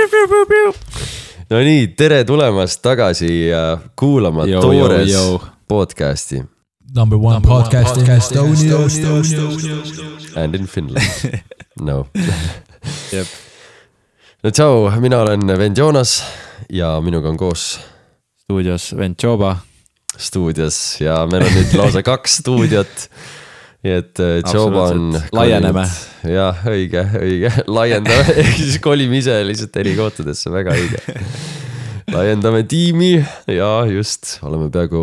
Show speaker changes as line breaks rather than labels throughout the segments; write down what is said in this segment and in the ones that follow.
No nii, tere tulemast tagasi kuulama Toores podcasti.
Number one podcast in Estonia.
And in Finland. No.
Jep.
No tšau, mina olen vend Joonas ja minuga on koos
Stuudios vend Joba.
Stuudios ja meil on nüüd lausa 2 stuudiot. Et Joba on
laieneme.
Jah, õige. Laiendame, ehk siis kolime ise lihtsalt eri kohtadesse, väga õige. Laiendame tiimi ja just oleme peaaegu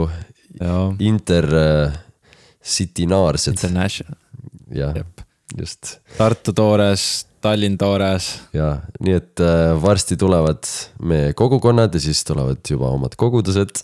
intercitinaarsed.
International.
Jah, just.
Tartu Toores, Tallinn Toores.
Ja, nii et varsti tulevad meie kogukonnad ja siis tulevad juba omad kogudused.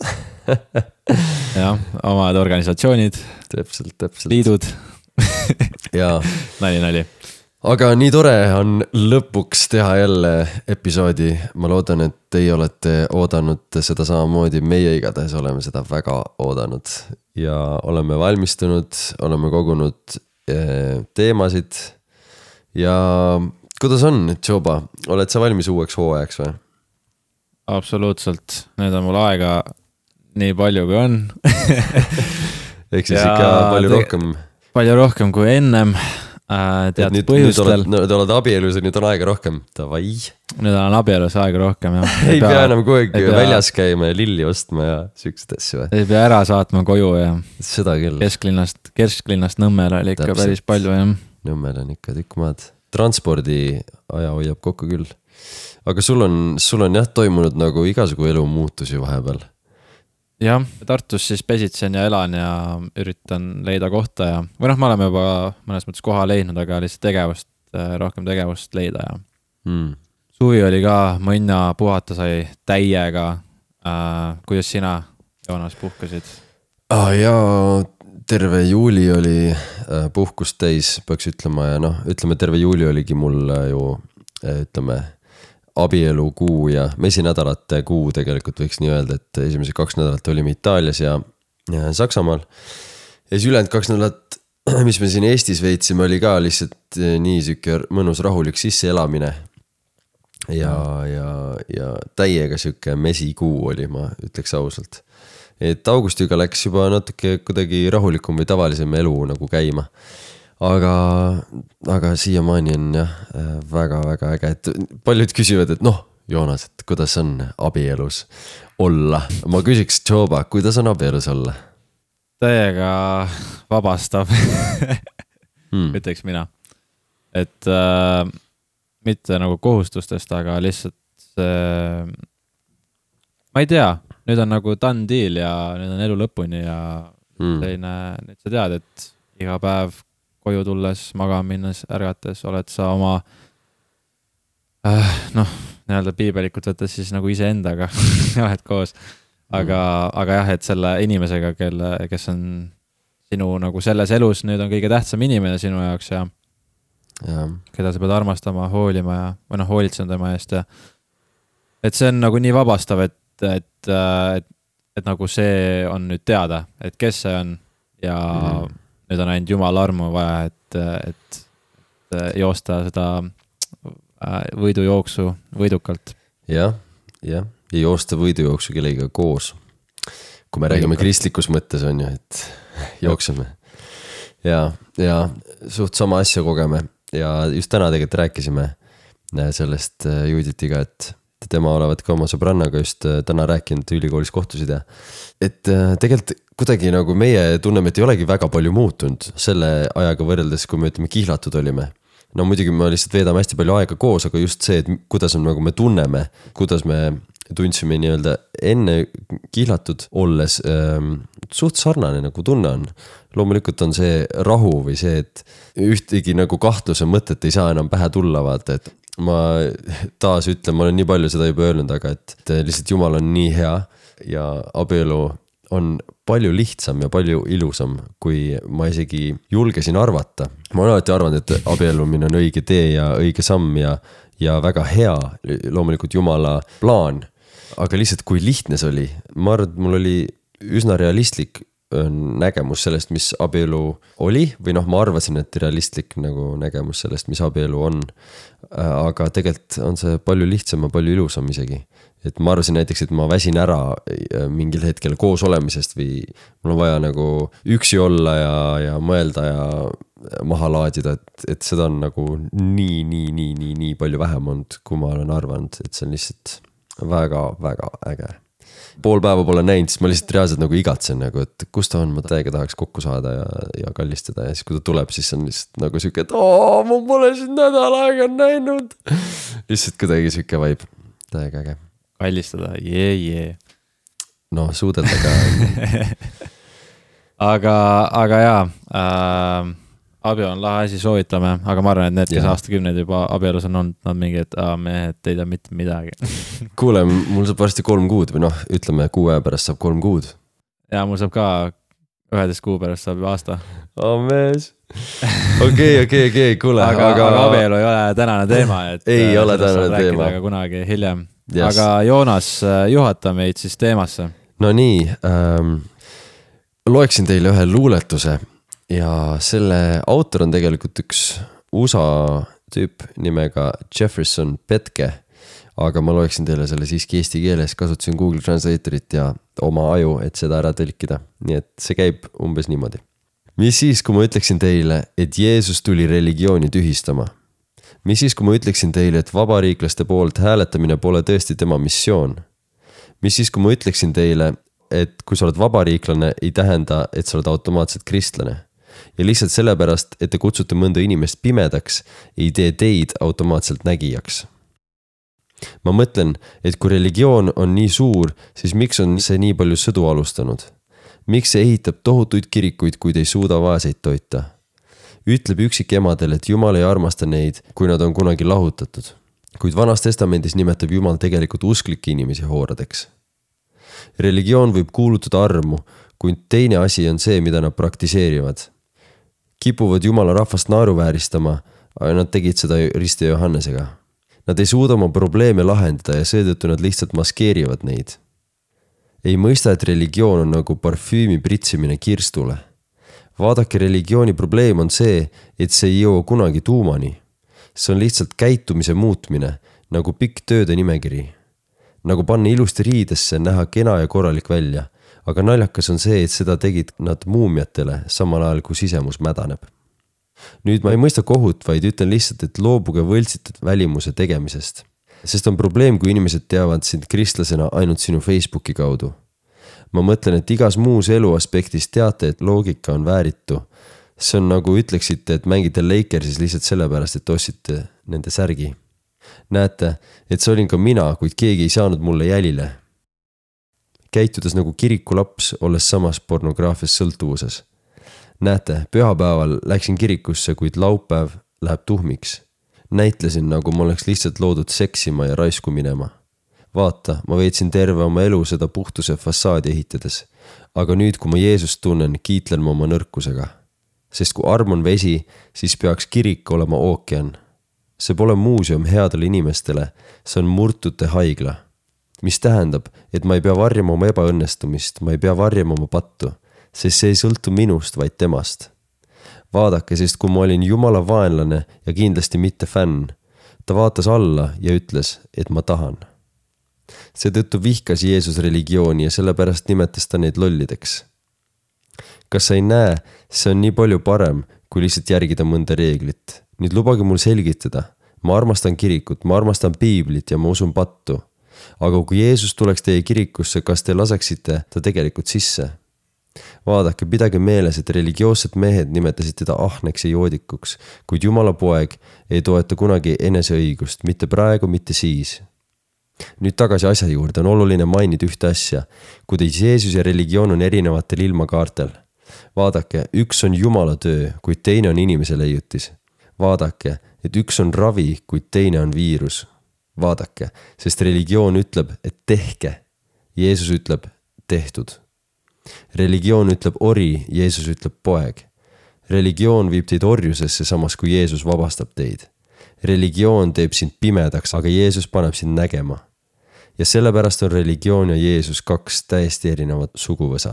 Ja, omad organisatsioonid.
Täpselt.
Liidud.
Ja.
Nali.
Aga nii tore on lõpuks teha jälle episoodi. Ma loodan, et teie olete oodanud seda samamoodi. Meie igatahes oleme seda väga oodanud. Ja oleme valmistunud, oleme kogunud teemasid. Ja kuidas on, Joba? Oled sa valmis uueks hooajaks või?
Absoluutselt. Nüüd on mul aega nii palju kui on.
Ehk siis ikka palju rohkem
kui ennem. Teatud põhjustel.
Nüüd oled abielus ja nüüd on aega rohkem. Tavai.
Nüüd on abielus aega rohkem. Ja.
Ei pea enam kogu aeg väljas käima ja lilli ostma ja süksid asju.
Ei pea ära saatma koju ja
seda küll.
Kesklinnast Nõmmel oli ikka päris palju. Ja.
Nõmmel on ikka tükk maad. Transpordi aja hoiab kokku küll. Aga sul on jah toimunud nagu igasugu elu muutusi vahepeal.
Jah, Tartus siis pesitsen ja elan ja üritan leida kohta ja või me oleme juba mõnes mõttes koha leidnud, aga lihtsalt rohkem tegevust leida ja Suvi oli ka, mõnna puhata sai täiega. Kuidas sina, Joonas, puhkasid?
Jaa, terve juuli oli puhkust täis, peaks ütlema ja ütleme terve juuli oligi mul ju, ütleme, abielu kuu ja mesinädalate kuu tegelikult võiks nii öelda, et esimese 2 nädalat olime Itaalias ja Saksamaal. Ja siis ülejäänud 2 nädalat, mis me siin Eestis veetsime, oli ka lihtsalt nii siuke mõnus rahulik sisseelamine. Ja täiega siuke mesikuu oli, ma ütleks ausalt. Et augustiga läks juba natuke kuidagi rahulikum või tavalisem elu nagu käima. Aga siiamaani on jah, väga äge, et paljud küsivad, et Joonas, et kuidas on abielus olla? Ma küsiks Joba, kuidas on abielus olla?
Täiega vabastav, ütleks mina. Et mitte nagu kohustustest, aga lihtsalt ma ei tea, nüüd on nagu done deal ja nüüd on elu lõpuni ja selline, nüüd sa tead, et iga päev koju tulles, magama minnes, ärgates, oled sa oma nii-öelda piibelikult võttes siis nagu ise endaga oled koos. Aga jah, et selle inimesega, kes on sinu nagu selles elus, nüüd on kõige tähtsam inimene sinu jaoks ja keda sa pead armastama, hoolima ja või hoolitsen tema eest ja et see on nagu nii vabastav, et nagu see on nüüd teada, et kes see on ja nüüd on ainult Jumala armu vaja, et joosta seda võidujooksu võidukalt.
Ja joosta võidujooksu kellega koos. Kui me räägime kristlikus mõttes on ju, et jookseme. Ja suht sama asja kogeme. Ja just täna tegelikult rääkisime sellest Juditiga, et tema olevat ka oma sõbrannaga just täna rääkinud, ülikoolis kohtusid ja et tegelikult kuidagi nagu meie tunneme, et ei olegi väga palju muutunud selle ajaga võrreldes, kui me ütleme kihlatud olime. No muidugi me lihtsalt veedame hästi palju aega koos, aga just see, et kuidas on nagu me tunneme, kuidas me tundsime nii-öelda enne kihlatud olles suht sarnane nagu tunne on. Loomulikult on see rahu või see, et ühtegi nagu kahtluse mõtet ei saa enam pähe tulla vaata, et ma taas ütlen, ma olen nii palju seda juba öelnud, aga et lihtsalt Jumal on nii hea ja abielu on palju lihtsam ja palju ilusam, kui ma isegi julgesin arvata. Ma olen alati arvanud, et abiellumine on õige tee ja õige samm ja väga hea, loomulikult Jumala plaan. Aga lihtsalt kui lihtne see oli, ma arvan, et mul oli üsna realistlik nägemus sellest, mis abielu oli või ma arvasin, et realistlik nagu nägemus sellest, mis abielu on. aga tegelikult on see palju lihtsam ja palju ilusam isegi. Et ma arvasin näiteks, et ma väsin ära mingil hetkel koos olemisest või mul on vaja nagu üksi olla ja mõelda ja maha laadida, et seda on nagu nii palju vähem olnud, kui ma olen arvanud, et see on lihtsalt väga äge. Pool päeva pole näinud, siis ma lihtsalt reaalselt nagu igatsen nagu, et kus ta on, ma täiega tahaks kokku saada ja kallistada ja siis kui ta tuleb, siis on lihtsalt nagu siuke, et ma pole siin nädal aega näinud. Lihtsalt kuidagi siuke vaib, täiega äge.
Kallistada,
No suudelda ka.
aga jaa, abielu on lahe asi, soovitame, aga ma arvan, et need, kes aastakümneid juba abielus on olnud, nad mingi, et mehed ei tea mitte midagi.
Kuule, mul saab varsti 3 kuud või ütleme 6 aja pärast saab 3 kuud.
Ja mul saab ka 11 kuu pärast saab aasta.
Mees. Okei, kuule.
Aga abielu ei ole tänane teema, et
ei ole tänane teema.
Aga kunagi hiljem. Yes. Aga Joonas, juhata meid siis teemasse.
No nii, loeksin teile ühe luuletuse ja selle autor on tegelikult üks USA tüüp nimega Jefferson Petke, aga ma loeksin teile selle siiski eesti keeles, kasutasin Google Translatorit ja oma aju, et seda ära tõlkida. Nii et see käib umbes niimoodi. Mis siis, kui ma ütleksin teile, et Jeesus tuli religiooni tühistama? Mis siis, kui ma ütleksin teile, et vabariiklaste poolt hääletamine pole tõesti tema missioon? Mis siis, kui ma ütleksin teile, et kui sa oled vabariiklane, ei tähenda, et sa oled automaatselt kristlane? Ja lihtsalt sellepärast, et te kutsute mõnda inimest pimedaks, ei tee teid automaatselt nägijaks. Ma mõtlen, et kui religioon on nii suur, siis miks on see nii palju sõdu alustanud? Miks see ehitab tohutuid kirikuid, kuid ei suuda vaeseid toita? Ütleb üksik emadel, et Jumal ei armasta neid, kui nad on kunagi lahutatud. Kuid Vanas testamendis nimetab Jumal tegelikult usklikke inimesi hooradeks. Religioon võib kuulutada armu, kuid teine asi on see, mida nad praktiseerivad. Kipuvad Jumala rahvast naeruvääristama, aga nad tegid seda Risti ja Johannesega. Nad ei suuda oma probleeme lahendada ja seetõttu nad lihtsalt maskeerivad neid. Ei mõista, et religioon on nagu parfüümi pritsimine kirstule. Vaadake, religiooni probleem on see, et see ei jõua kunagi tuumani. See on lihtsalt käitumise muutmine, nagu pikk tööde nimekiri. Nagu panna ilusti riidesse, näha kena ja korralik välja, aga naljakas on see, et seda tegid nad muumiatele, samal ajal kui sisemus mädaneb. Nüüd ma ei mõista kohut, vaid ütlen lihtsalt, et loobuge võltsitud välimuse tegemisest. Sest on probleem, kui inimesed teavad sind kristlasena ainult sinu Facebooki kaudu. Ma mõtlen, et igas muus elu aspektis teate, et loogika on vääritu. See on nagu ütleksite, et mängite Lakersis lihtsalt sellepärast, et ostsite nende särgi. Näete, et see olin ka mina, kuid keegi ei saanud mulle jälile. Käitudes nagu kirikulaps, olles samas pornograafias sõltuvuses. Näete, pühapäeval läksin kirikusse, kuid laupäev läheb tuhmiks. Näitlesin, nagu ma oleks lihtsalt loodud seksima ja raisku minema. Vaata, ma veetsin terve oma elu seda puhtuse fassaadi ehitades, aga nüüd, kui ma Jeesust tunnen, kiitlen ma oma nõrkusega. Sest kui arm on vesi, siis peaks kirik olema ookean. See pole muuseum headele inimestele, see on murtute haigla. Mis tähendab, et ma ei pea varjama oma ebaõnnestumist, ma ei pea varjama oma pattu, sest see ei sõltu minust, vaid temast. Vaadake, sest kui ma olin Jumala vaenlane ja kindlasti mitte fänn, ta vaatas alla ja ütles, et ma tahan. Seetõttu vihkas Jeesus religiooni ja sellepärast nimetas ta neid lollideks. Kas sa ei näe, see on nii palju parem, kui lihtsalt järgida mõnda reeglit. Nüüd lubage mul selgitada. Ma armastan kirikut, ma armastan piiblit ja ma usun pattu. Aga kui Jeesus tuleks teie kirikusse, kas te laseksite ta tegelikult sisse? Vaadake, pidage meeles, et religioossed mehed nimetasid teda ahneks ja joodikuks, kuid Jumala poeg ei toeta kunagi eneseõigust, mitte praegu, mitte siis. Nüüd tagasi asja juurde on oluline mainida ühte asja, kuidas Jeesus ja religioon on erinevatel ilmakaartel. Vaadake, üks on Jumala töö, kuid teine on inimese leiutis. Vaadake, et üks on ravi, kuid teine on viirus. Vaadake, sest religioon ütleb, et tehke. Jeesus ütleb, tehtud. Religioon ütleb ori, Jeesus ütleb poeg. Religioon viib teid orjusesse, samas kui Jeesus vabastab teid. Religioon teeb sind pimedaks, aga Jeesus paneb sind nägema. Ja sellepärast on religioon ja Jeesus 2 täiesti erinevat suguvõsa.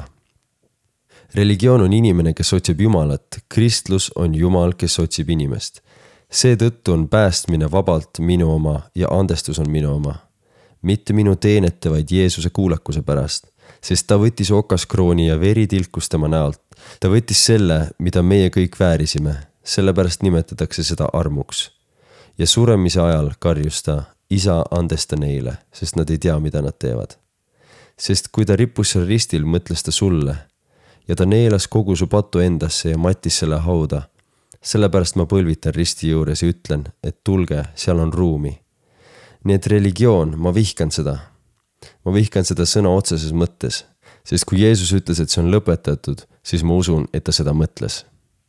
Religioon on inimene, kes otsib Jumalat. Kristlus on Jumal, kes otsib inimest. Seetõttu on päästmine vabalt minu oma ja andestus on minu oma. Mitte minu teenete, vaid Jeesuse kuulekuse pärast, sest ta võttis okaskrooni ja veri tilkus tema näolt. Ta võttis selle, mida meie kõik väärisime, sellepärast nimetatakse seda armuks. Ja suremise ajal karjus ta, Isa, andesta neile, sest nad ei tea, mida nad teevad. Sest kui ta rippus seal ristil, mõtles ta sulle ja ta neelas kogu su patu endasse ja mattis selle hauda. Sellepärast ma põlvitan risti juures ja ütlen, et tulge, seal on ruumi. Nii et religioon, ma vihkan seda. Ma vihkan seda sõna otseses mõttes, sest kui Jeesus ütles, et see on lõpetatud, siis ma usun, et ta seda mõtles.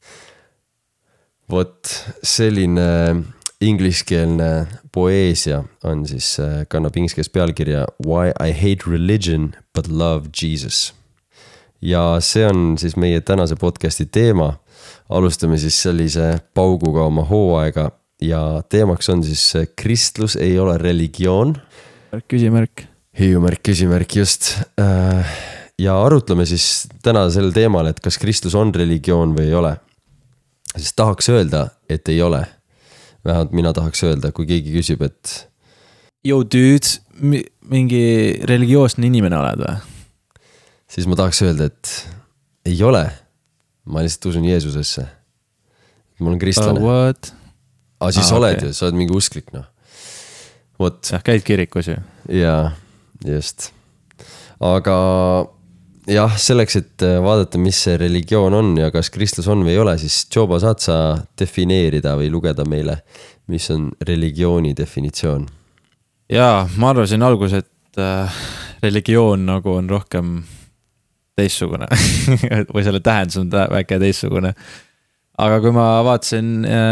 Vot selline ingliskeelne poeesia on siis, kannab ingliskeeles pealkirja Why I hate religion but love Jesus. Ja see on siis meie tänase podcasti teema. Alustame siis sellise pauguga oma hooaega ja teemaks on siis kristlus ei ole religioon.
Küsimärk.
Küsimärk just. Ja arutleme siis täna sel teemal, et kas kristlus on religioon või ei ole. Siis tahaks öelda, et ei ole. Vähemalt mina tahaks öelda, kui keegi küsib, et
Yo dude, mingi religioosne inimene oled või?
Siis ma tahaks öelda, et ei ole. Ma lihtsalt usun Jeesusesse. Ma olen kristlane.
What?
Siis oled ju, sa oled mingi usklik, noh. Vot.
Ja, käid kirikus ju.
Jaa, just. Aga jah, selleks, et vaadata, mis see religioon on ja kas kristlus on või ei ole, siis Joba, saad sa defineerida või lugeda meile, mis on religiooni definitsioon?
Jaa, ma arvasin algus, et religioon nagu on rohkem teissugune või selle tähendus on väike teissugune. Aga kui ma vaatasin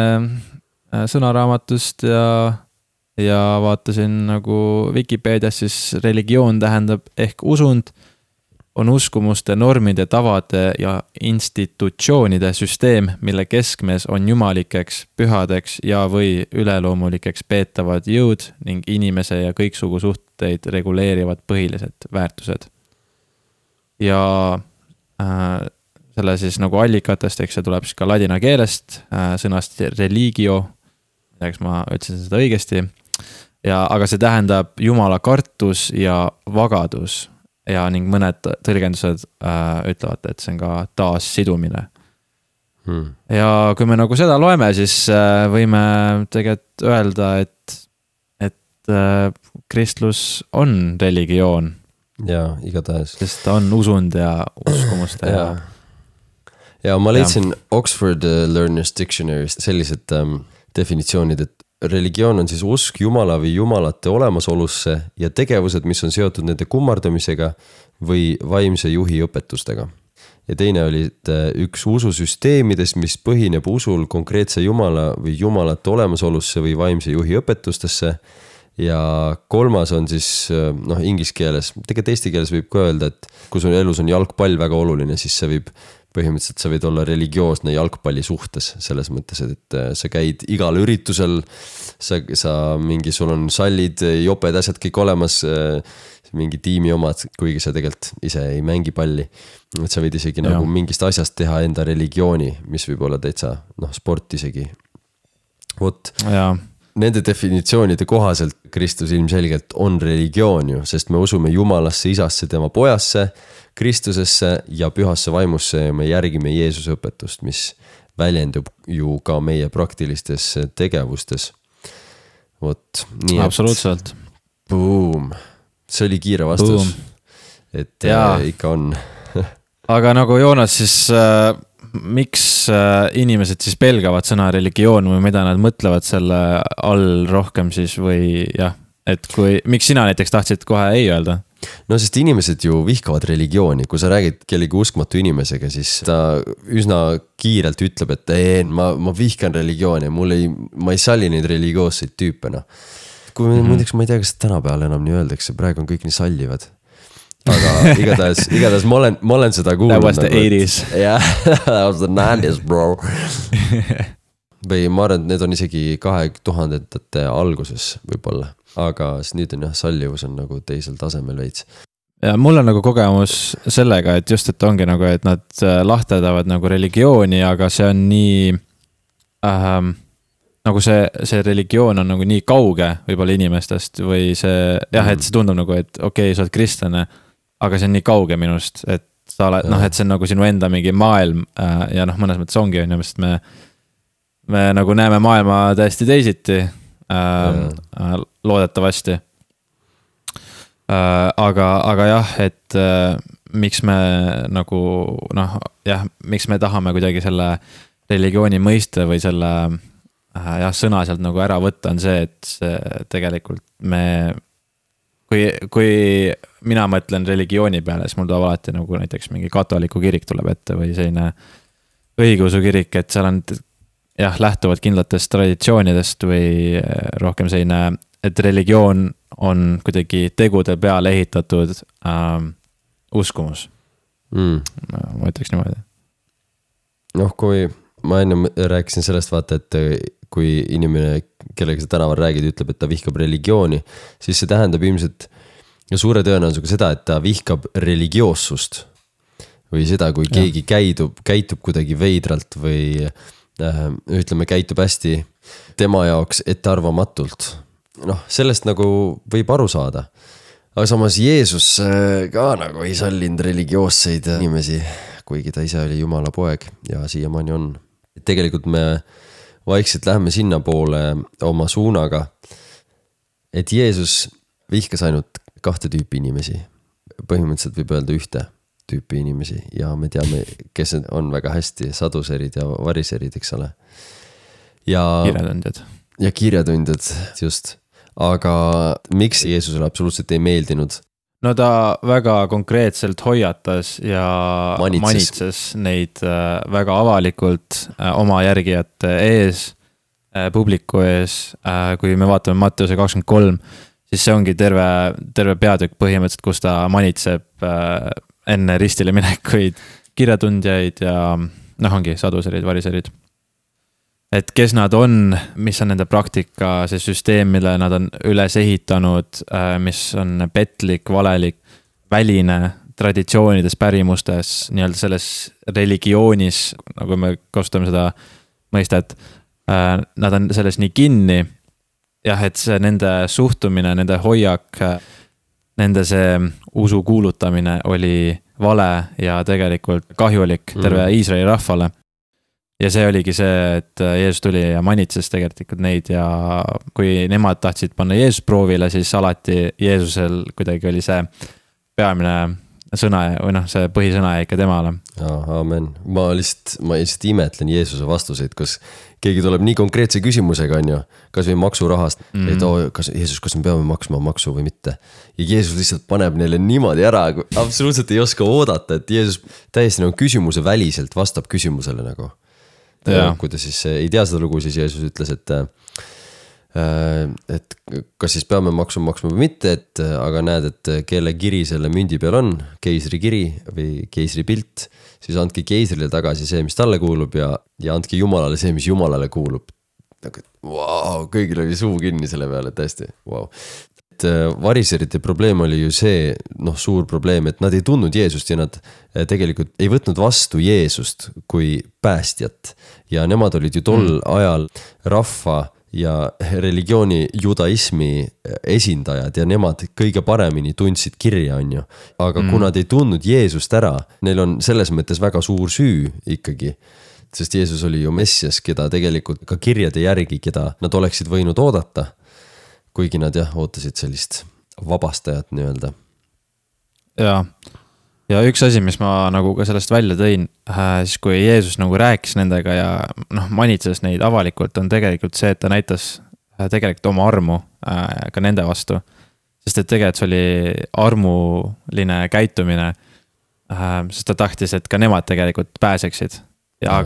sõnaraamatust ja vaatasin nagu Wikipedias, siis religioon tähendab ehk usund, on uskumuste, normide, tavade ja institutsioonide süsteem, mille keskmes on jumalikeks, pühadeks ja või üleloomulikeks peetavad jõud ning inimese ja kõiksugu suhteid reguleerivad põhilised väärtused. Ja selle siis nagu allikatest, eks see tuleb siis ka ladina keelest, sõnast religio, eks ma ütlesin seda õigesti, aga see tähendab jumala kartus ja vagadus. Ja ning mõned tõlgendused ütlevad, et see on ka taas sidumine. Ja kui me nagu seda loeme, siis võime tegelikult öelda, et kristlus on religioon.
Jaa, igatahes.
Sest ta on usund ja uskumuste.
Ja ma leidsin Oxford Learner's Dictionary'st sellised definitsioonid, et religioon on siis usk jumala või jumalate olemasolusse ja tegevused, mis on seotud nende kummardamisega või vaimse juhi õpetustega. Ja teine oli üks ususüsteemidest, mis põhineb usul konkreetse jumala või jumalate olemasolusse või vaimse juhi õpetustesse. Ja kolmas on siis inglise keeles, tegelikult eesti keeles võib ka öelda, et kui sul elus on jalgpall väga oluline, siis see võib põhimõtteliselt sa võid olla religioosne jalgpalli suhtes selles mõttes, et sa käid igal üritusel, sul on sallid, joped, asjad kõik olemas, mingi tiimi omad, kuigi sa tegelikult ise ei mängi palli. Et sa võid isegi nagu mingist asjast teha enda religiooni, mis võib olla täitsa sport isegi. Vot, nende definitsioonide kohaselt Kristus ilmselgelt on religioon ju, sest me usume Jumalasse, Isasse, tema pojasse, Kristusesse ja pühasse vaimusse ja me järgime Jeesuse õpetust, mis väljendub ju ka meie praktilistes tegevustes. Vot, nii
absoluutselt.
Boom. See oli kiire vastus. Et ikka on.
Aga nagu Joonas, siis miks inimesed siis pelgavad sõna religioon või mida nad mõtlevad selle all rohkem siis või jah, et miks sina näiteks tahtsid kohe ei öelda?
No sest inimesed ju vihkavad religiooni, kui sa räägid kellegi uskmatu inimesega, siis ta üsna kiirelt ütleb, et ma vihkan religiooni, ma ei salli neid religioosseid tüüpe. Kui muideks ma ei tea, kas tänapäeval enam nii öeldakse, praegu on kõik nii sallivad. Aga igatahes ma olen seda kuulnud.
That was the 80s.
Yeah, that was the 90s, bro. Või ma arvan, et need on isegi 2000-ndate alguses võib-olla. Aga nüüd on sallivus on nagu teisel tasemel veits.
Ja mul on nagu kogemus sellega, et just, et ongi nagu, et nad lahterdavad nagu religiooni, aga see on nii nagu see religioon on nagu nii kauge võib-olla inimestest või see, jah, et see tundub nagu, et okei, sa oled kristlane, aga see on nii kauge minust, et sa oled, noh, et see on nagu sinu enda mingi maailm ja noh, mõnes mõttes ongi, sest me nagu näeme maailma täiesti teisiti, loodetavasti. Aga jah, et miks me nagu, noh, jah, miks me tahame kuidagi selle religiooni mõiste või selle jah, sõna sealt nagu ära võtta on see, et see tegelikult kui mina mõtlen religiooni peale, siis mul tuleb alati nagu näiteks mingi katoliku kirik tuleb ette või selline õigeusu kirik, et seal on jah, lähtuvad kindlatest traditsioonidest või rohkem selline, et religioon on kuidagi tegude peale ehitatud uskumus. Ma ütleks niimoodi.
Noh, kui ma enne rääkisin sellest vaata, et kui inimene, kellega sa tänaval räägid, ütleb, et ta vihkab religiooni, siis see tähendab ilmselt suure tõenäosusega seda, et ta vihkab religioossust või seda, kui keegi käitub kuidagi veidralt või ütleme, käitub hästi tema jaoks ettearvamatult. Noh, sellest nagu võib aru saada. Aga samas Jeesus ka nagu ei sallinud religioosseid inimesi, kuigi ta ise oli Jumala poeg ja siiamaani on. Tegelikult me vaikselt läheme sinna poole oma suunaga, et Jeesus vihkas ainult 2 tüüpi inimesi. Põhimõtteliselt võib öelda 1 tüüpi inimesi ja me teame, kes on väga hästi saduserid ja variserid, eks ole. Ja kirjatundjad, just. Aga miks Jeesusele absoluutselt ei meeldinud?
No ta väga konkreetselt hoiatas ja manitses neid väga avalikult oma järgijate ees, publiku ees. Kui me vaatame Matteuse 23, siis see ongi terve peatükk põhimõtteliselt, kus ta manitseb enne ristile minekuid kirjatundjaid ja noh, ongi saduserid, variserid. Et kes nad on, mis on nende praktika, see süsteem, mille nad on üles ehitanud, mis on petlik, valelik, väline traditsioonides, pärimustes, nii-öelda selles religioonis, nagu me kasutame seda mõistet, nad on selles nii kinni, jah, et see nende suhtumine, nende hoiak, nende see usu kuulutamine oli vale ja tegelikult kahjulik terve Iisraeli rahvale. Ja see oligi see, et Jeesus tuli ja manitses tegelikult neid ja kui nemad tahtsid panna Jeesus proovile, siis alati Jeesusel kuidagi oli see peamine sõna või noh, see põhisõna ikka temale.
Amen. Ma lihtsalt imetlen Jeesuse vastuseid, kus keegi tuleb nii konkreetse küsimusega, on ju, kas või maksurahast, et Jeesus, kas me peame maksma maksu või mitte. Ja Jeesus lihtsalt paneb neile niimoodi ära, absoluutselt ei oska oodata, et Jeesus täiesti nagu küsimuse väliselt vastab küsimusele nagu. Kui ta siis ei tea seda lugu, siis Jeesus ütles, et kas siis peame maksu maksma või mitte, aga näed, et kelle kiri selle mündi peal on, keisri kiri või keisri pilt, siis andke keisrile tagasi see, mis talle kuulub ja andke Jumalale see, mis Jumalale kuulub. Wow, kõigil oli suu kinni selle peale, tõesti, wow. Variserite probleem oli ju see, noh, suur probleem, et nad ei tundnud Jeesust ja nad tegelikult ei võtnud vastu Jeesust kui päästjat. Ja nemad olid ju tol ajal rahva ja religiooni judaismi esindajad ja nemad kõige paremini tundsid kirja, on ju. Aga kui nad ei tundnud Jeesust ära, neil on selles mõttes väga suur süü ikkagi. Sest Jeesus oli ju Messias, keda tegelikult ka kirjade järgi, keda nad oleksid võinud oodata. Kuigi nad ootasid sellist vabastajat nii-öelda.
Ja üks asi, mis ma nagu ka sellest välja tõin, siis kui Jeesus nagu rääkis nendega ja noh, manitses neid avalikult, on tegelikult see, et ta näitas tegelikult oma armu ka nende vastu. Sest et tegelikult see oli armuline käitumine, sest ta tahtis, et ka nemad tegelikult pääseksid. Ja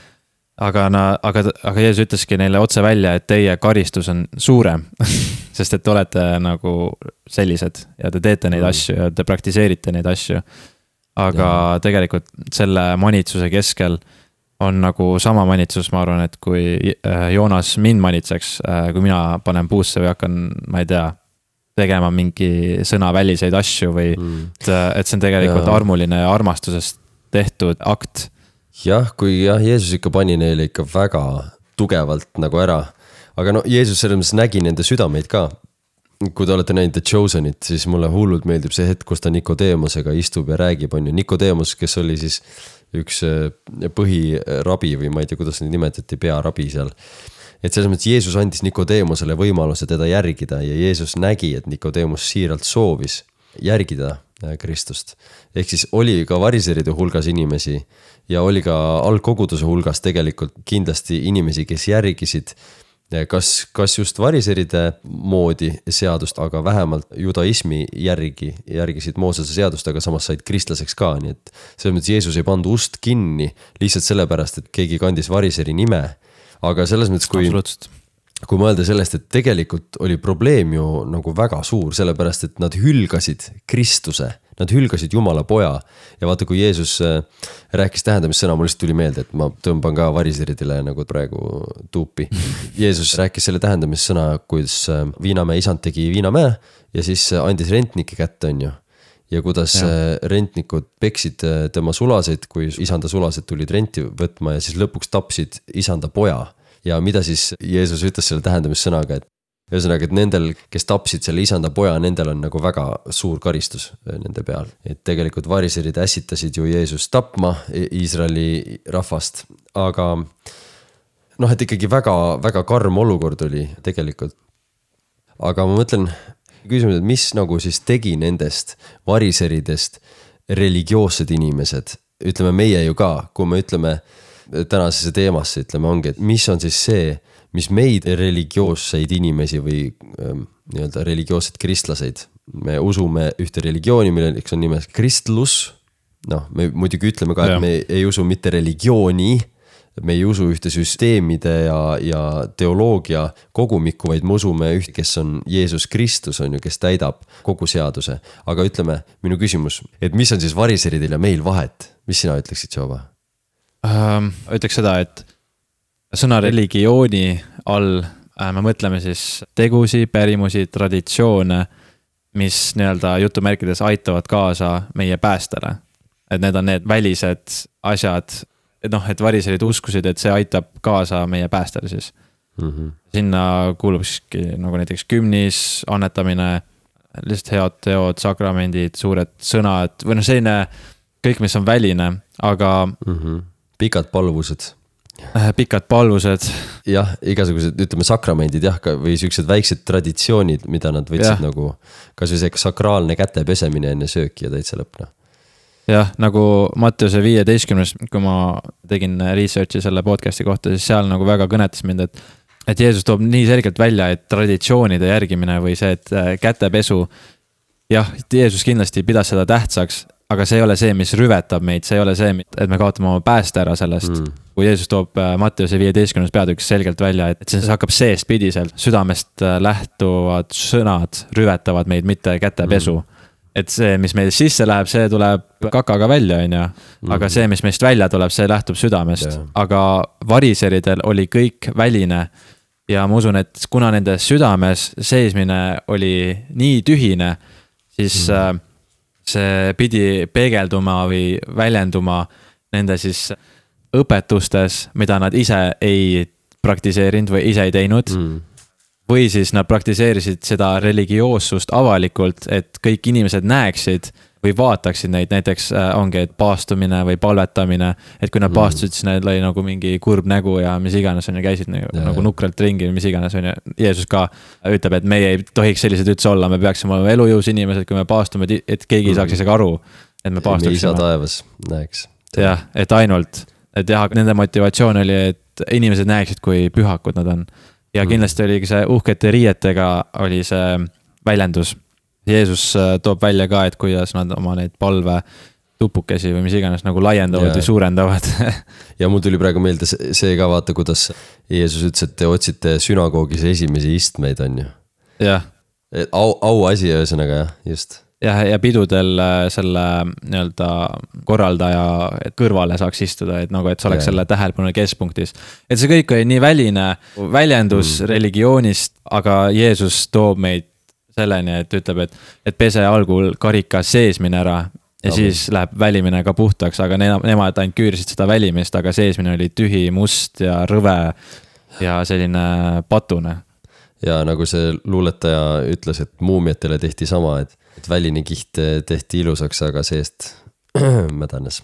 aga Jeesus ütleski neile otse välja, et teie karistus on suurem, sest et te olete nagu sellised ja te teete neid asju ja te praktiseerite neid asju. Aga tegelikult selle manitsuse keskel on nagu sama manitsus, ma arvan, et kui Joonas mind manitseks, kui mina panen puusse või hakkan, ma ei tea, tegema mingi sõna väliseid asju või et see on tegelikult armuline ja armastusest tehtud akt.
Jah, kui Jeesus ikka pani neile ikka väga tugevalt nagu ära aga no Jeesus selles mõttes nägi nende südameid ka. Kui te olete näinud The Chosenit, siis mulle hullult meeldib see hetk, kus ta Nikodeemusega istub ja räägib, on ju. Nikodeemus, kes oli siis üks põhirabi või ma ei tea, kuidas neid nimetati, pearabi seal. Et selles mõttes Jeesus andis Nikodeemusele võimaluse teda järgida ja Jeesus nägi, et Nikodeemus siiralt soovis järgida Kristust. Ehk siis oli ka variseride hulgas inimesi ja oli ka algkoguduse hulgas tegelikult kindlasti inimesi, kes järgisid kas just variseride moodi seadust, aga vähemalt judaismi järgisid Moosese seadust, aga samas said kristlaseks ka, nii et selles mõttes Jeesus ei pannud ust kinni lihtsalt sellepärast, et keegi kandis variseri nime, aga selles mõttes kui mõelda sellest, et tegelikult oli probleem ju nagu väga suur, sellepärast et nad hülgasid Kristuse, nad hülgasid Jumala poja ja vaata, kui Jeesus rääkis tähendamissõna, mul lihtsalt tuli meelde, et ma tõmban ka variseridele nagu praegu tuupi. Jeesus rääkis selle tähendamissõna, kuidas viinamäe isand tegi viinamäe ja siis andis rentnike kätte, on ju. Ja kuidas rentnikud peksid tema sulaseid, kui isanda sulased tulid renti võtma ja siis lõpuks tapsid isanda poja. Ja mida siis Jeesus ütles selle tähendamissõnaga, et ühesõnaga, et nendel, kes tapsid selle isanda poja, nendel on nagu väga suur karistus nende peal. Et tegelikult variserid ässitasid ju Jeesus tapma Iisraeli rahvast, aga noh, et ikkagi väga, väga karm olukord oli tegelikult. Aga ma mõtlen, küsimus, et mis nagu siis tegi nendest variseridest religioossed inimesed? Ütleme meie ju ka, kui me ütleme tänasesse teemasse, ütleme ongi, et mis on siis see, mis meid religioosseid inimesi või nii-öelda religioosseid kristlaseid. Me usume ühte religiooni, milleks on nimes kristlus. Noh, me muidugi ütleme ka, et me ei usu mitte religiooni, me ei usu ühte süsteemide ja teoloogia kogumikku, vaid me usume ühte, kes on Jeesus Kristus, on ju, kes täidab kogu seaduse. Aga ütleme, minu küsimus, et mis on siis variseridel ja meil vahet? Mis sina ütleksid, Joba?
Ütleks seda, et sõna religiooni all me mõtleme siis tegusi, pärimusi, traditsioone, mis nii-öelda jutumärkides aitavad kaasa meie päästele. Et need on need välised asjad, et variserid uskusid, et see aitab kaasa meie päästele siis. Sinna kuulub siis nagu näiteks kümnis, annetamine, lihtsalt head teod, sakramendid, suured sõnad või selline kõik, mis on väline, aga
pikad palvused.
Pikad palvused.
Jah, igasugused, ütleme sakramendid jah, või sellised väiksed traditsioonid, mida nad võtsid nagu, kas või see sakraalne käte pesemine enne sööki ja täitsa lõpna.
Jah, nagu Matteuse 15, kui ma tegin researchi selle podcasti kohta, siis seal nagu väga kõnetas mind, et Jeesus toob nii selgelt välja, et traditsioonide järgimine või see, et kätepesu, jah, Jeesus kindlasti pidas seda tähtsaks, aga see ei ole see, mis rüvetab meid, see ei ole see, et me kaotame oma pääste ära sellest. Kui Jeesus toob Matteuse 15 peatükis selgelt välja, et see hakkab seest pidiselt, südamest lähtuvad sõnad rüvetavad meid, mitte kätepesu. Et see, mis meil sisse läheb, see tuleb kakaga välja, on ju. Aga see, mis meist välja tuleb, see lähtub südamest. Aga variseridel oli kõik väline ja ma usun, et kuna nende südames seismine oli nii tühine, siis see pidi peegelduma või väljenduma nende siis õpetustes, mida nad ise ei praktiseerinud või ise ei teinud. Või siis nad praktiseerisid seda religioossust avalikult, et kõik inimesed näeksid või vaataksid neid, näiteks ongi paastumine või palvetamine, et kui nad paastusid, siis neil oli nagu mingi kurb nägu ja mis iganes on ja käisid nagu nukralt ringi, mis iganes on ja Jeesus ka ütleb, et meie ei tohiks sellised üldse olla, me peaksime olema elujõus inimesed, kui me paastume, et keegi ei saaks isegi aru, et me paastuksime.
Me isa taevas näeks.
Jah, et ainult, et jah, nende motivatsioon oli, et inimesed näeksid, kui pühakud nad on. Ja kindlasti oli see uhkete riietega oli see väljendus. Jeesus toob välja ka, et kuidas nad oma neid palve tupukesi või mis iganes nagu laiendavad või suurendavad.
Ja mul tuli praegu meelde see ka vaata, kuidas Jeesus ütles, et te otsite sünagoogis esimesi istmeid, on ju.
Jah.
Au asi ühesõnaga, jah, just.
Ja pidudel selle nii-öelda korraldaja kõrvale saaks istuda, et nagu, et see oleks selle tähelepanu keskpunktis. Et see kõik oli nii väline väljendus religioonist, aga Jeesus toob meid selleni, et ütleb, et pese algul karika seesmine ära ja siis läheb välimine ka puhtaks, aga nemad ainult küürisid seda välimist, aga seesmine oli tühi, must ja rõve ja selline patune.
Ja nagu see luuletaja ütles, et muumiatele tehti sama, et väline kiht tehti ilusaks, aga seest mädanes.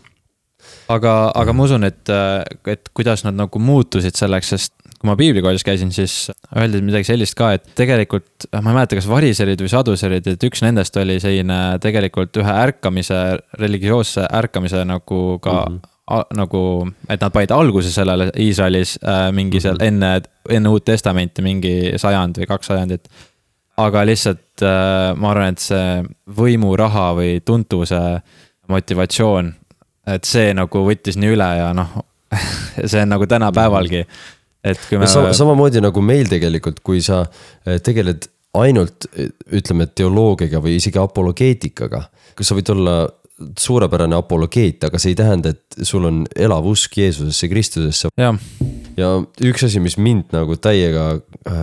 Aga ma usun, et kuidas nad nagu muutusid selleks, sest kui ma piiblikoolis käisin, siis öeldi midagi sellist ka, et tegelikult, ma ei mäleta, kas variserid või saduserid, et üks nendest oli selline tegelikult ühe ärkamise, religioosse ärkamise nagu ka nagu, et nad panid alguse sellele Iisraelis mingi seal enne Uut Testamenti mingi 100 või 2 sajandit. Aga lihtsalt ma arvan, et see võimu, raha või tuntuse motivatsioon, et see nagu võttis nii üle ja noh, see on nagu tänapäevalgi. Et kui me...
Samamoodi nagu meil tegelikult, kui sa tegeled ainult, ütleme, teoloogiaga või isegi apologeetikaga, kus sa võid olla suurepärane apologeet, aga see ei tähenda, et sul on elav usk Jeesusesse, Kristusesse. Ja üks asi, mis mind nagu täiega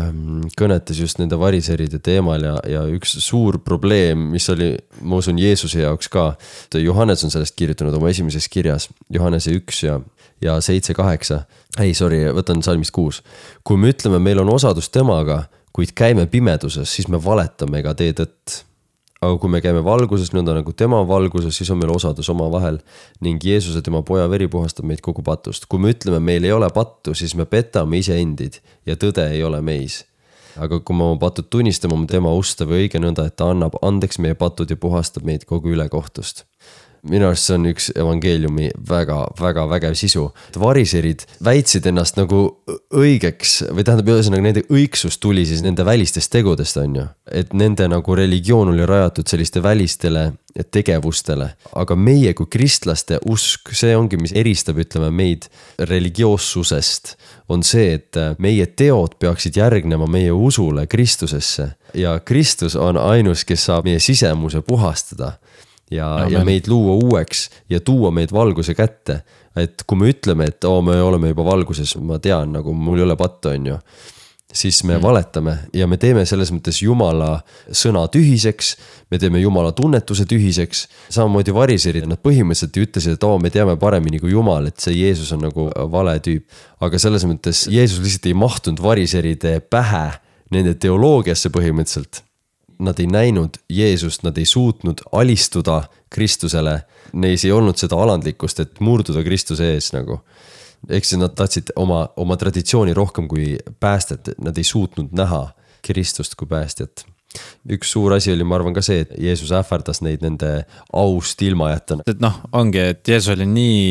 kõnetas just nende variseride teemal ja üks suur probleem, mis oli, ma usun, Jeesuse jaoks ka. Johannes on sellest kirjutanud oma esimeses kirjas, Johannese 1 ja 7-8. Ei, sorry, võtan salmist 6. Kui me ütleme, meil on osadus temaga, kuid käime pimeduses, siis me valetame ega tee tõtt. Aga kui me käime valguses, nõnda nagu tema valguses, siis on meil osadus oma vahel ning Jeesuse tema poja veri puhastab meid kogu patust. Kui me ütleme, meil ei ole pattu, siis me petame iseendid ja tõde ei ole meis. Aga kui me oma patud tunnistame tema usta või õige nõnda, et ta annab andeks meie patud ja puhastab meid kogu ülekohtust. Minu arust see on üks evangeeliumi väga vägev sisu. Variserid väitsid ennast nagu õigeks või tähendab ühesõnaga nende õigsus tuli siis nende välistest tegudest on ju. Et nende nagu religioon oli rajatud selliste välistele tegevustele. Aga meie kui kristlaste usk, see ongi, mis eristab, ütleme, meid religioossusest, on see, et meie teod peaksid järgnema meie usule Kristusesse. Ja Kristus on ainus, kes saab meie sisemuse puhastada. Ja meid luua uueks ja tuua meid valguse kätte. Et kui me ütleme, et me oleme juba valguses, ma tean, nagu mul ei ole pattu on ju, siis me valetame ja me teeme selles mõttes Jumala sõna tühiseks, me teeme Jumala tunnetuse tühiseks. Samamoodi variserid, nad põhimõtteliselt ütlesid, et me teame paremini kui Jumal, et see Jeesus on nagu vale tüüp. Aga selles mõttes Jeesus lihtsalt ei mahtunud variseride pähe nende teoloogiasse põhimõtteliselt. Nad ei näinud Jeesust, nad ei suutnud alistuda Kristusele. Neis ei olnud seda alandlikkust, et murduda Kristuse ees nagu. Eks nad tahtsid oma traditsiooni rohkem kui päästet. Nad ei suutnud näha Kristust kui päästjat. Üks suur asi oli, ma arvan ka see, et Jeesus ähvardas neid nende aust ilma jätta.
Et noh, ongi, et Jeesus oli nii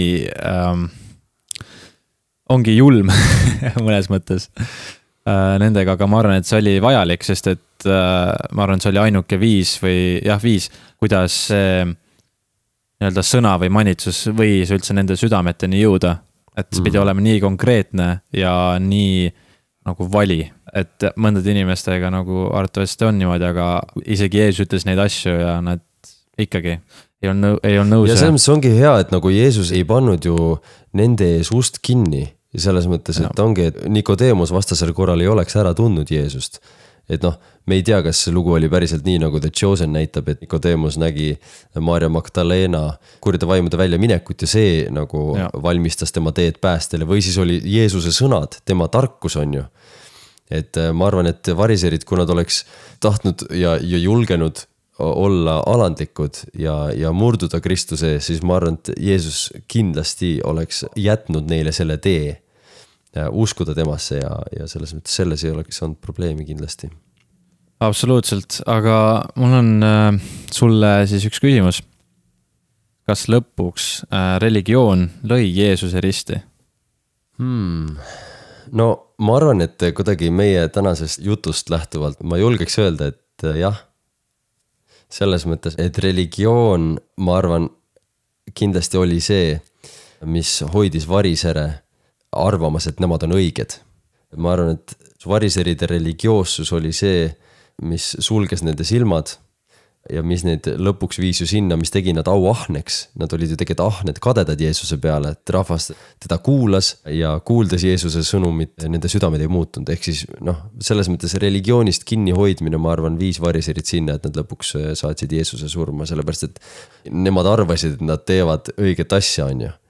ongi julm mõnes mõttes nendega, aga ma arvan, et see oli vajalik, sest et ma arvan, see oli ainuke viis, kuidas nii-öelda sõna või manitsus võis üldse nende südameteni jõuda. Et see pidi olema nii konkreetne ja nii nagu vali, et mõndade inimestega nagu arvatavasti on niimoodi, aga isegi Jeesus ütles neid asju ja nad ikkagi ei olnud nõus.
Ja selles mõttes ongi hea, et nagu Jeesus ei pannud ju nende ees ust kinni. Ja selles mõttes, et ongi, et Nikodemus vastasel korral ei oleks ära tundnud Jeesust. Et noh, me ei tea, kas see lugu oli päriselt nii, nagu The Chosen näitab, et Nikodemus nägi Maarja Magdalena kurjade vaimude välja minekut ja see nagu valmistas tema teed päästele. Või siis oli Jeesuse sõnad, tema tarkus on ju. Et ma arvan, et variserid, kui nad oleks tahtnud ja julgenud olla alandlikud ja murduda Kristuse, siis ma arvan, et Jeesus kindlasti oleks jätnud neile selle tee uskuda temasse ja selles mõttes selles ei oleks olnud probleemi kindlasti.
Absoluutselt, aga mul on sulle siis üks küsimus. Kas lõpuks religioon lõi Jeesuse risti?
No ma arvan, et kuidagi meie tänasest jutust lähtuvalt ma julgeks öelda, et jah, selles mõttes, et religioon, ma arvan, kindlasti oli see, mis hoidis varisere arvamas, et nemad on õiged. Ma arvan, et variseride religioossus oli see, mis sulges nende silmad ja mis neid lõpuks viis ju sinna, mis tegi nad auahneks. Nad olid ju tegelikult ahned kadedad Jeesuse peale, et rahvas teda kuulas ja kuuldes Jeesuse sõnumit, nende südamed ei muutunud. Ehk siis selles mõttes religioonist kinni hoidmine, ma arvan, viis variserid sinna, et nad lõpuks saatsid Jeesuse surma, sellepärast et nemad arvasid, et nad teevad õiget asja, on ju.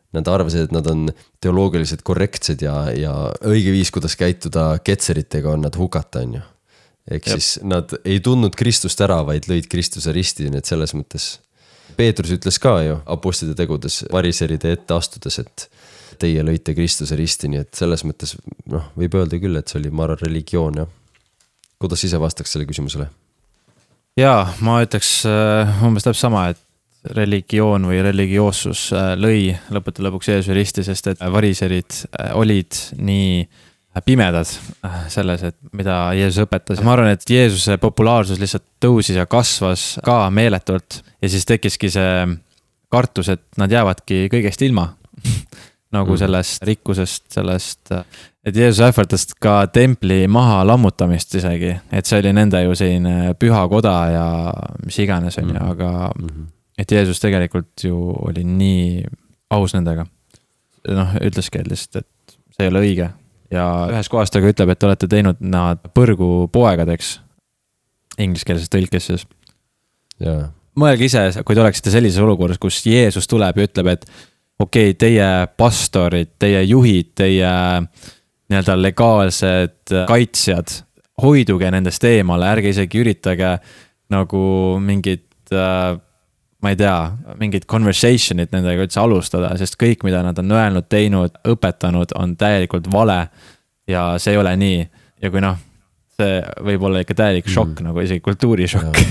Nad arvasid, et nad on teoloogiliselt korrektsed ja õige viis, kuidas käituda ketseritega on nad hukata, on ju. Ehk siis nad ei tundnud Kristust ära, vaid lõid Kristuse risti, nii et selles mõttes. Peetrus ütles ka ju apostlite tegudes variseride ette astudes, et teie lõite Kristuse risti, nii et selles mõttes võib öelda küll, et see oli mara religioon. Ja. Kuidas ise vastaks selle küsimusele?
Jaa, ma ütleks umbes täpselt sama, et religioon või religioossus lõi lõputu lõpuks Jeesuse risti, sest et variserid olid nii pimedad selles, et mida Jeesus õpetas. Ma arvan, et Jeesuse populaarsus lihtsalt tõusis ja kasvas ka meeletult ja siis tekkiski see kartus, et nad jäävadki kõigest ilma. Nagu sellest rikkusest, sellest, et Jeesus ähvardas ka templi maha lammutamist isegi, et see oli nende ju selline püha koda ja mis iganes on ju, aga et Jeesus tegelikult ju oli nii aus nendega. Ütleski lihtsalt, et see ei ole õige. Ja ühes kohas ta ütleb, et olete teinud nad põrgu poegadeks ingliskeelses tõlkes siis.
Yeah.
Mõelge ise, kui te oleksite sellises olukorras, kus Jeesus tuleb ja ütleb, et okei, teie pastorid, teie juhid, teie nii-öelda legaalsed kaitsjad, hoiduge nendest eemale, ärge isegi üritage nagu mingid ma ei tea, mingid conversationid nendega üldse alustada, sest kõik, mida nad on öelnud, teinud, õpetanud, on täielikult vale ja see ei ole nii. Ja kui see võib olla ikka täielik šokk, nagu isegi kultuurishokk.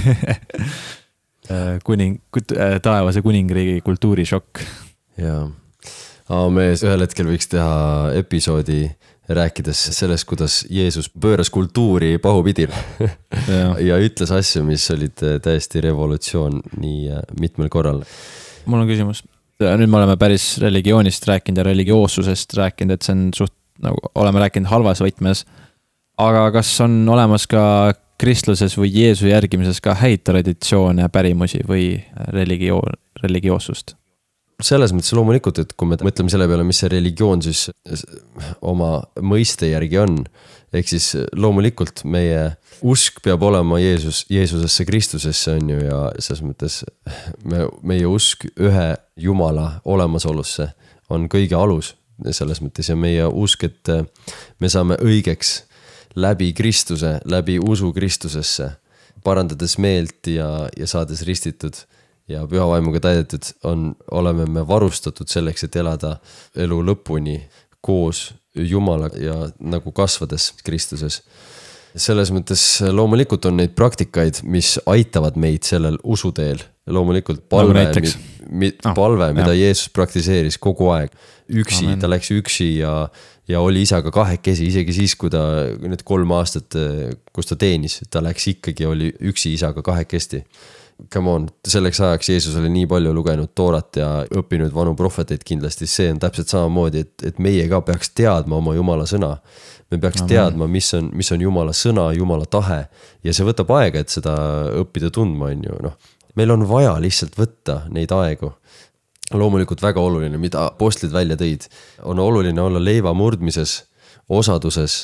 Taevase kuningriigi kultuurishokk.
Jaa. Me ühel hetkel võiks teha episoodi rääkides sellest, kuidas Jeesus pööras kultuuri pahupidi ja ütles asju, mis olid täiesti revolutsioon nii mitmel korral.
Mul on küsimus. Nüüd me oleme päris religioonist rääkinud ja religioossusest rääkinud, et see on suht, nagu oleme rääkinud halvas võtmes, aga kas on olemas ka kristluses või Jeesu järgimises ka häid traditsioone ja pärimusi või religioossust?
Selles mõttes loomulikult, et kui me mõtleme selle peale, mis see religioon siis oma mõiste järgi on, ehk siis loomulikult meie usk peab olema Jeesusesse, Kristusesse on ju, ja selles mõttes meie usk ühe Jumala olemasolusse on kõige alus selles mõttes ja meie usk, et me saame õigeks läbi Kristuse, läbi usu Kristusesse, parandades meelt ja saades ristitud ja püha vaimuga täidetud oleme me varustatud selleks, et elada elu lõpuni koos Jumala ja nagu kasvades Kristuses. Selles mõttes loomulikult on neid praktikaid, mis aitavad meid sellel usuteel. Loomulikult palve, mida Jeesus praktiseeris kogu aeg. Üksi, ta läks üksi ja oli isaga kahekesi, isegi siis, kui ta need 3 aastat, kus ta teenis, ta läks ikkagi, oli üksi isaga kahekesti. Come on, selleks ajaks Jeesus oli nii palju lugenud toorat ja õppinud vanu prohveteid kindlasti, see on täpselt samamoodi, et meie ka peaks teadma oma Jumala sõna. Me peaks teadma, mis on Jumala sõna, Jumala tahe ja see võtab aega, et seda õppida tundma on ju. Meil on vaja lihtsalt võtta neid aegu. Loomulikult väga oluline, mida apostlid välja tõid, on oluline olla leiva murdmises, osaduses,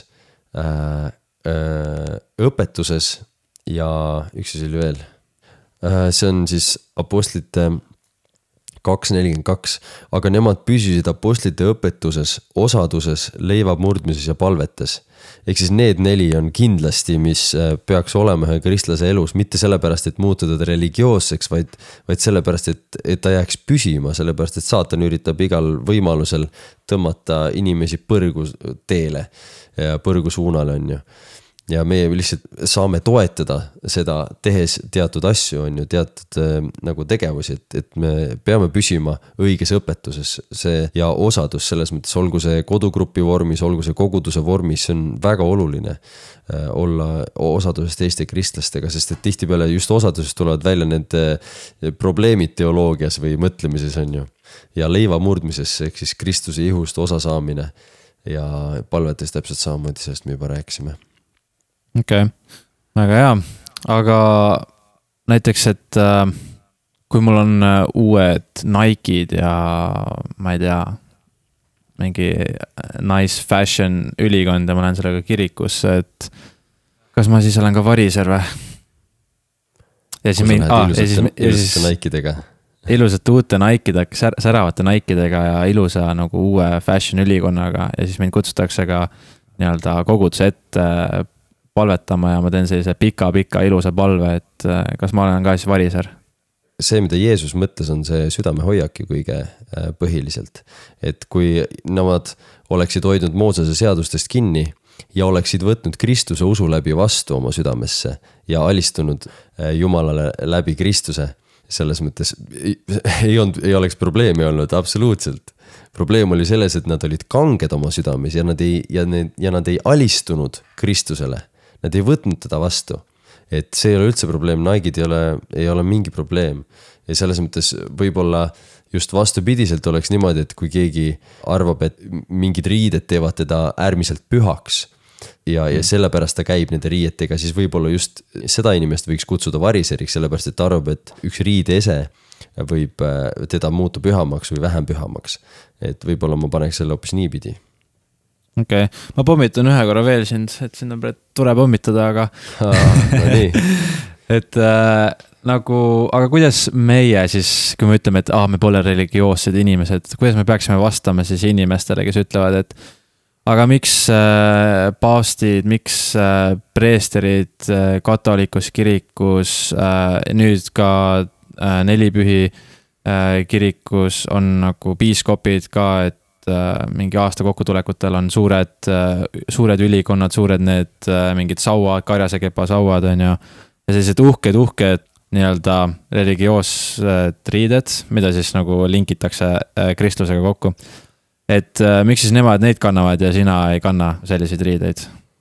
õpetuses ja üks oli veel. See on siis apostlite 2.42, aga nemad püsisid apostlite õpetuses, osaduses, leiva murdmises ja palvetes. Ehk siis need 4 on kindlasti, mis peaks olema ühe kristlase elus, mitte sellepärast, et muutuda religioosseks, vaid sellepärast, et ta jääks püsima, sellepärast, et saatan üritab igal võimalusel tõmmata inimesi põrgu teele ja põrgu suunale on ju. Ja me lihtsalt saame toetada seda tehes teatud asju on ju, teatud nagu tegevusi, et me peame püsima õiges õpetuses ja osadus selles mõttes, olgu see kodugrupi vormis, olgu see koguduse vormis, see on väga oluline olla osaduses teiste kristlastega, sest et tihtipeale just osadusest tulevad välja need probleemid teoloogias või mõtlemises on ju ja leiva murdmises, ehk siis Kristuse ihust osa saamine ja palvetes täpselt samamoodi, sellest me juba rääkisime.
Okei, väga hea, aga näiteks, et kui mul on uued Nike'd ja ma ei tea, mingi nice fashion ülikond ja ma lähen sellega kirikusse, et kas ma siis olen ka variser või?
Kui sa lähed ilusate Nike'dega?
ilusate uute Nike'dega, säravate Nike'dega ja ilusa nagu uue fashion ülikonnaga ja siis mind kutsutakse ka nii-öelda koguduse ette palvetama ja ma teen sellise pika ilusa palve, et kas ma olen ka siis variser?
See, mida Jeesus mõtles, on see südamehoiak ju kõige põhiliselt. Et kui nemad oleksid hoidnud Moosese seadustest kinni ja oleksid võtnud Kristuse usu läbi vastu oma südamesse ja alistunud Jumalale läbi Kristuse, selles mõttes ei oleks probleemi olnud absoluutselt. Probleem oli selles, et nad olid kanged oma südames ja nad ei alistunud Kristusele. Nad ei võtnud teda vastu. Et see ei ole üldse probleem, Nike'd ei ole mingi probleem. Ja selles mõttes võib-olla just vastupidiselt oleks niimoodi, et kui keegi arvab, et mingid riided teevad teda äärmiselt pühaks ja sellepärast ta käib nende riietega, siis võib-olla just seda inimest võiks kutsuda variseriks, sellepärast et ta arvab, et üks riideese võib teda muuta pühamaks või vähem pühamaks. Et võib-olla ma paneks selle hoopis niipidi.
Okei, ma pommitan ühe korra veel sind, et sind on tore pommitada, aga
no nii.
et nagu, aga kuidas meie siis, kui me ütleme, et me pole religioossed inimesed, kuidas me peaksime vastama siis inimestele, kes ütlevad, et aga miks paavstid, miks preesterid katolikus kirikus, nüüd ka nelipühi kirikus on nagu piiskopid ka, et mingi aasta kokkutulekutel on suured ülikonnad, suured need mingid sauad, karjasekepa sauad on ja sellised uhked nii-öelda religioossed riided, mida siis nagu linkitakse kristlusega kokku. Et miks siis nemad neid kannavad ja sina ei kanna selliseid riideid?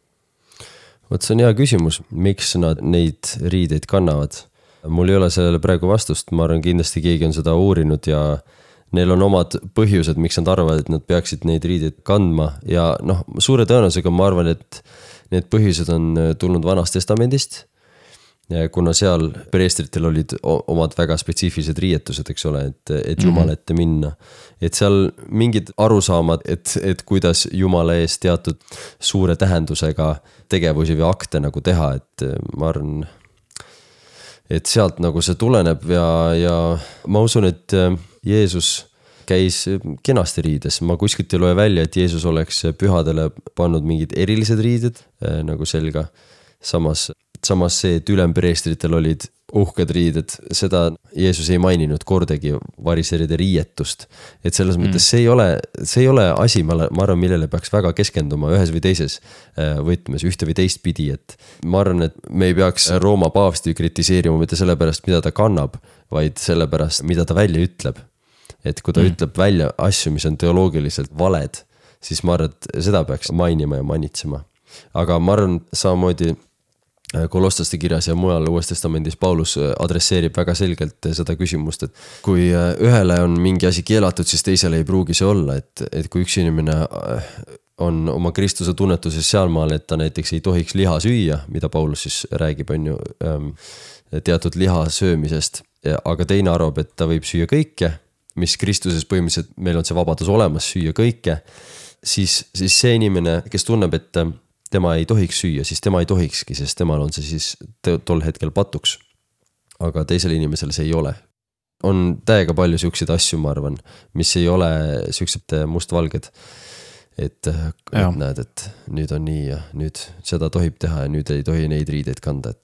Vot see on hea küsimus, miks nad neid riideid kannavad. Mul ei ole sellele praegu vastust, ma arvan kindlasti keegi on seda uurinud ja neil on omad põhjused, miks nad arvavad, et nad peaksid neid riideid kandma ja suure tõenäosusega ma arvan, et need põhjused on tulnud Vanast Testamendist, kuna seal preestritel olid omad väga spetsiifilised riietused, eks ole, et Jumala ette minna. Et seal mingid arusaamad, et kuidas Jumala ees teatud suure tähendusega tegevusi või akte nagu teha, et ma arvan, et sealt nagu see tuleneb ja ma usun, et Jeesus käis kenasti riides. Ma kuskilt ei loe välja, et Jeesus oleks pühadele pannud mingid erilised riided nagu selga. Samas see, et ülempreestritel olid uhked riided, seda Jeesus ei maininud kordagi variseride riietust. Et selles mõttes see ei ole asi, ma arvan, millele peaks väga keskenduma ühes või teises võtmes, ühte või teist pidi. Et ma arvan, et me ei peaks Rooma paavsti kritiseerima mitte sellepärast, mida ta kannab, vaid sellepärast, mida ta välja ütleb. Et kui ta ütleb välja asju, mis on teoloogiliselt valed, siis ma arvan, et seda peaks mainima ja manitsema. Aga ma arvan, samamoodi Kolossaste kirjas ja mujal Uues Testamendis Paulus adresseerib väga selgelt seda küsimust, et kui ühele on mingi asi keelatud, siis teisele ei pruugi see olla, et kui üks inimene on oma Kristuse tunnetuses sealmaal, et ta näiteks ei tohiks liha süüa, mida Paulus siis räägib, on ju teatud liha söömisest, aga teine arvab, et ta võib süüa kõike, mis Kristuses põhimõtteliselt meil on see vabadus olemas süüa kõike, siis see inimene, kes tunneb, et tema ei tohiks süüa, siis tema ei tohikski, sest temal on see siis tol hetkel patuks. Aga teisel inimesel see ei ole. On täiega palju siukseid asju, ma arvan, mis ei ole siuksed mustvalged. Et näed, et nüüd on nii ja nüüd seda tohib teha ja nüüd ei tohi neid riideid kanda.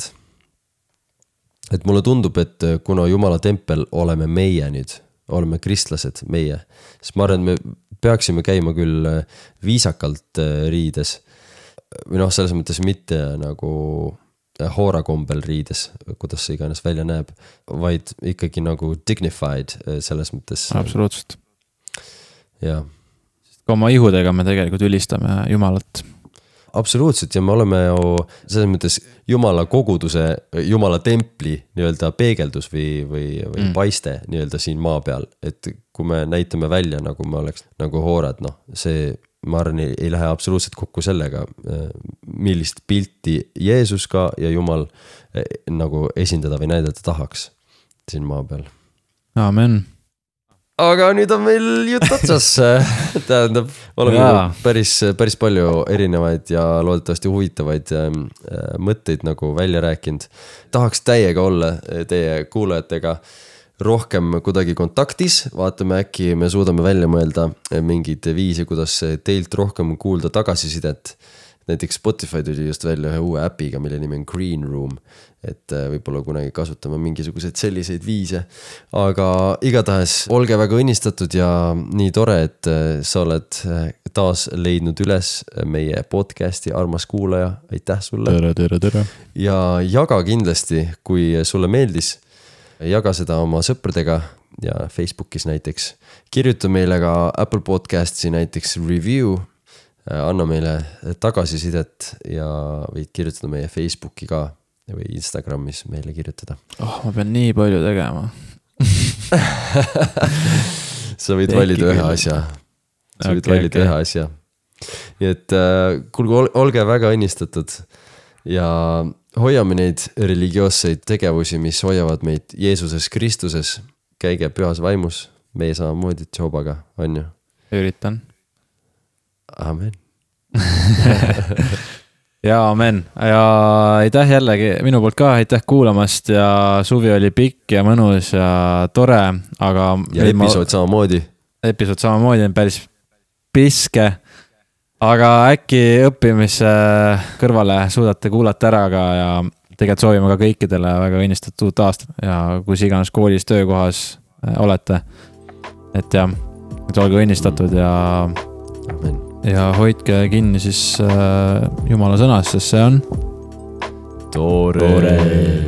Et mulle tundub, et kuna Jumala tempel oleme meie nüüd, oleme kristlased meie, siis ma arvan, et me peaksime käima küll viisakalt riides, või selles mõttes mitte nagu hoorakombel riides, kuidas see iganes välja näeb, vaid ikkagi nagu dignified selles mõttes.
Absoluutselt.
Ja.
Ka oma ihudega me tegelikult ülistame Jumalat.
Absoluutselt ja me oleme ju selles mõttes Jumala koguduse, Jumala templi nii-öelda peegeldus või paiste nii-öelda siin maa peal, et kui me näitame välja, nagu me oleks nagu hoorad, see ma arvan, ei lähe absoluutselt kokku sellega, millist pilti Jeesus ka ja Jumal nagu esindada või näidata tahaks siin maa peal.
Amen.
Aga nüüd on meil jutt otsas. Tähendab, oleme päris palju erinevaid ja loodetavasti huvitavaid mõtteid nagu välja rääkinud. Tahaks täiega olla teie kuulajatega rohkem kuidagi kontaktis, vaatame äkki me suudame välja mõelda mingid viisi, kuidas teilt rohkem kuulda tagasisidet. Näiteks Spotify tuli just välja ühe uue äpiga, mille nimi on Green Room, et võib-olla kunagi kasutame mingisuguseid selliseid viise, aga igatahes olge väga õnnistatud ja nii tore, et sa oled taas leidnud üles meie podcasti, armas kuulaja, aitäh sulle.
Tere.
Ja jaga kindlasti, kui sulle meeldis, jaga seda oma sõpradega ja Facebookis näiteks. Kirjuta meile ka Apple Podcasti näiteks review, anna meile tagasisidet ja võid kirjutada meie Facebooki ka või Instagramis meile kirjutada.
Ma pean nii palju tegema.
Sa võid valida ühe asja. Nii et kuulge, olge väga õnnistatud ja hoiame neid religioosseid tegevusi, mis hoiavad meid Jeesuses Kristuses. Käige pühas vaimus, meie samamoodi Jobaga, on ju?
Üritan.
Amen.
Ja amen. Ja aitäh jällegi minu poolt ka, aitäh kuulamast ja suvi oli pikk ja mõnus ja tore, aga...
Ja episood samamoodi.
Episood samamoodi on päris piske, aga äkki õppimise kõrvale suudate kuulata ära ka ja tegelikult soovime ka kõikidele väga õnnistatud uut aastat ja kus iganes koolis, töökohas olete. Et jah, et olge õnnistatud ja...
Amen.
Ja hoidke kinni siis Jumala sõnas, sest see on
tore.